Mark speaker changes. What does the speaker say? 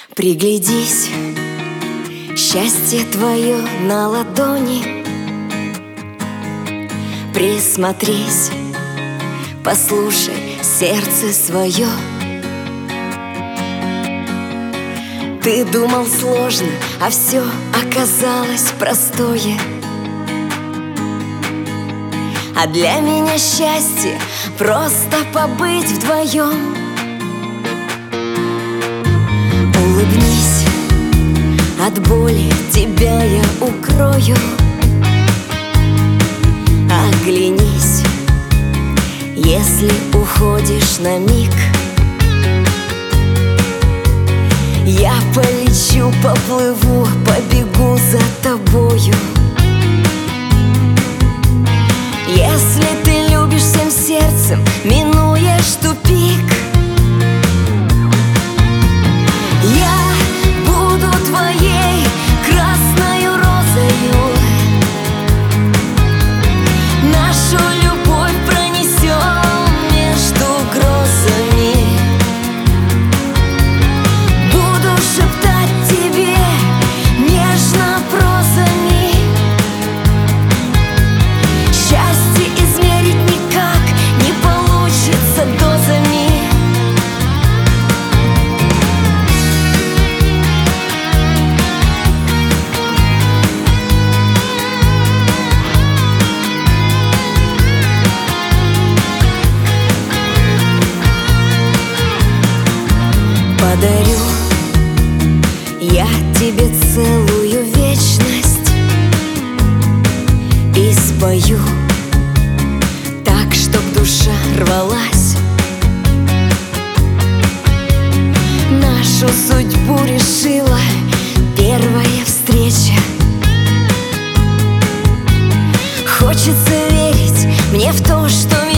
Speaker 1: Приглядись, счастье твое на ладони. Присмотрись, послушай сердце свое. Ты думал сложно, а все оказалось простое. А для меня счастье просто побыть вдвоем. Улыбнись, от боли тебя я укрою. Оглянись, если уходишь на миг. Я полечу, поплыву, побегу за тобою. Если ты любишь всем сердцем, минуешь тупик, я буду твоей красною розою. Нашу любовь пронесем между грозами. Буду шептать тебе нежно прозами. Счастье измерить никак не получится дозами. Подарю я тебе целую вечность и спою так, чтоб душа рвалась. Нашу судьбу решила первая встреча. Хочется верить мне в то, что